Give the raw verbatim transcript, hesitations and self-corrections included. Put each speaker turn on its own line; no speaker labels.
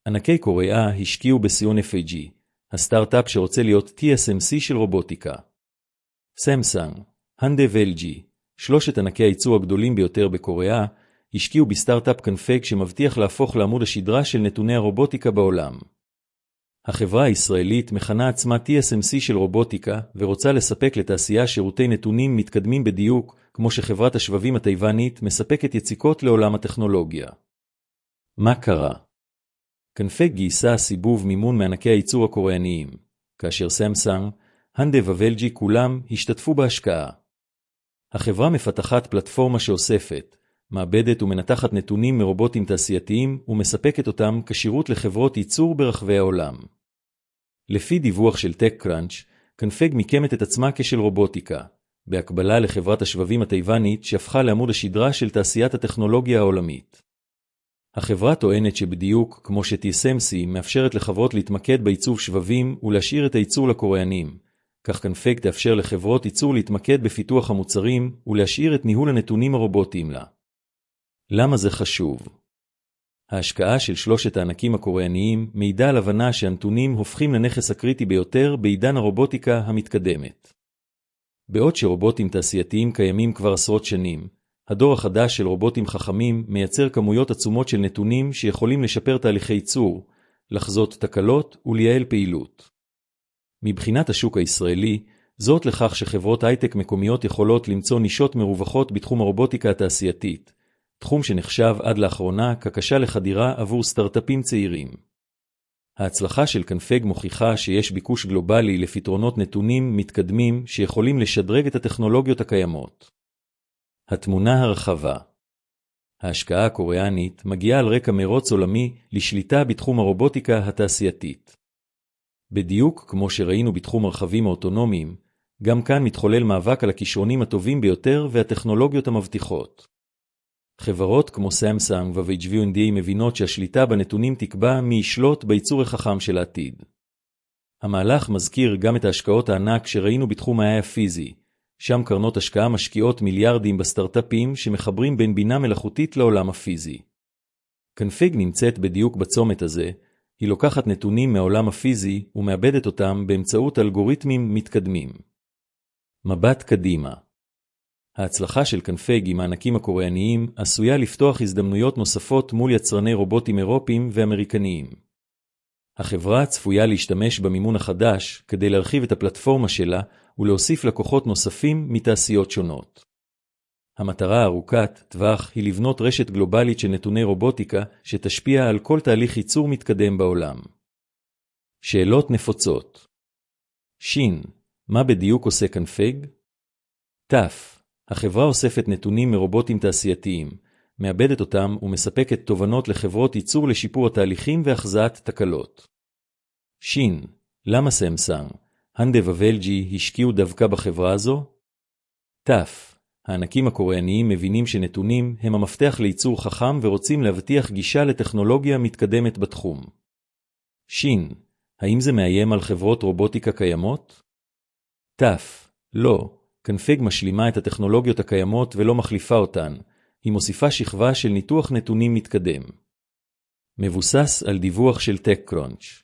ענקי קוריאה השקיעו בסיון אף איי ג'י, הסטארט-אפ שרוצה להיות טי אס אם סי של רובוטיקה. סמסונג, הנדה ו-אל ג'י, שלושת ענקי הייצור הגדולים ביותר בקוריאה, השקיעו בסטארט-אפ קנפג שמבטיח להפוך לעמוד השדרה של נתוני הרובוטיקה בעולם. החברה הישראלית מכנה עצמה טי אס אם סי של רובוטיקה ורוצה לספק לתעשייה שירותי נתונים מתקדמים בדיוק, כמו שחברת השבבים הטייוונית מספקת יציקות לעולם הטכנולוגיה. מה קרה? קנפג גייסה סיבוב מימון מענקי הייצור הקוריאניים, כאשר סמסונג, הנדה ו-אל ג'י כולם השתתפו בהשקעה. החברה מפתחת פלטפורמה שאוספת, מעבדת ומנתחת נתונים מרובוטים תעשייתיים ומספקת אותם כשירות לחברות ייצור ברחבי העולם. לפי דיווח של TechCrunch, קנפג מיקמת את עצמה כשל רובוטיקה, בהקבלה לחברת השבבים הטייוונית שהפכה לעמוד השדרה של תעשיית הטכנולוגיה העולמית. החברה טוענת שבדיוק כמו ש-טי אס אם סי מאפשרת לחברות להתמקד בעיצוב שבבים ולהשאיר את הייצור לקוריאנים, כך קנפג תאפשר לחברות ייצור להתמקד בפיתוח המוצרים ולהשאיר את ניהול הנתונים הרובוטיים לה. למה זה חשוב? ההשקעה של שלושת הענקים הקוריאניים מעידה על הבנה שהנתונים הופכים לנכס הקריטי ביותר בעידן הרובוטיקה המתקדמת. בעוד שרובוטים תעשייתיים קיימים כבר עשרות שנים, הדור החדש של רובוטים חכמים מייצר כמויות עצומות של נתונים שיכולים לשפר תהליכי ייצור, לחזות תקלות ולייעל פעילות. מבחינת השוק הישראלי, זאת לכך שחברות הייטק מקומיות יכולות למצוא נישות מרווחות בתחום הרובוטיקה התעשייתית, תחום שנחשב עד לאחרונה כקשה לחדירה עבור סטארט-אפים צעירים. ההצלחה של קנפג מוכיחה שיש ביקוש גלובלי לפתרונות נתונים מתקדמים שיכולים לשדרג את הטכנולוגיות הקיימות. התמונה הרחבה. ההשקעה הקוריאנית מגיעה על רקע מרוץ עולמי לשליטה בתחום הרובוטיקה התעשייתית. בדיוק כמו שראינו בתחום הרכבים האוטונומיים, גם כאן מתחולל מאבק על הכישרונים הטובים ביותר והטכנולוגיות המבטיחות. חברות כמו סמסונג ו-אייץ' וי אן די מבינות שהשליטה בנתונים תקבע מי ישלוט בייצור החכם של העתיד. המהלך מזכיר גם את ההשקעות הענק שראינו בתחום ה-איי איי הפיזי, שם קרנות השקעה משקיעות מיליארדים בסטארט-אפים שמחברים בין בינה מלאכותית לעולם הפיזי. קנפג נמצאת בדיוק בצומת הזה, היא לוקחת נתונים מהעולם הפיזי ומאבדת אותם באמצעות אלגוריתמים מתקדמים. מבט קדימה. ההצלחה של קנפג עם הענקים הקוריאניים עשויה לפתוח הזדמנויות נוספות מול יצרני רובוטים אירופיים ואמריקניים. החברה צפויה להשתמש במימון החדש כדי להרחיב את הפלטפורמה שלה ולהוסיף לקוחות נוספים מתעשיות שונות. המטרה הארוכת טווח היא לבנות רשת גלובלית של נתוני רובוטיקה שתשפיע על כל תהליך ייצור מתקדם בעולם. שאלות נפוצות. שין, מה בדיוק עושה קנפג? תף, החברה אוספת נתונים מרובוטים תעשייתיים, מאבדת אותם ומספקת תובנות לחברות ייצור לשיפור התהליכים והחזאת תקלות. שין, למה סמסונג, הנדה ו-אל ג'י השקיעו דווקא בחברה הזו? תף, הענקים הקוריאניים מבינים שנתונים הם המפתח לייצור חכם ורוצים להבטיח גישה לטכנולוגיה מתקדמת בתחום. שין, האם זה מאיים על חברות רובוטיקה קיימות? תף, לא, קנפג משלימה את הטכנולוגיות הקיימות ולא מחליפה אותן, היא מוסיפה שכבה של ניתוח נתונים מתקדם. מבוסס על דיווח של TechCrunch.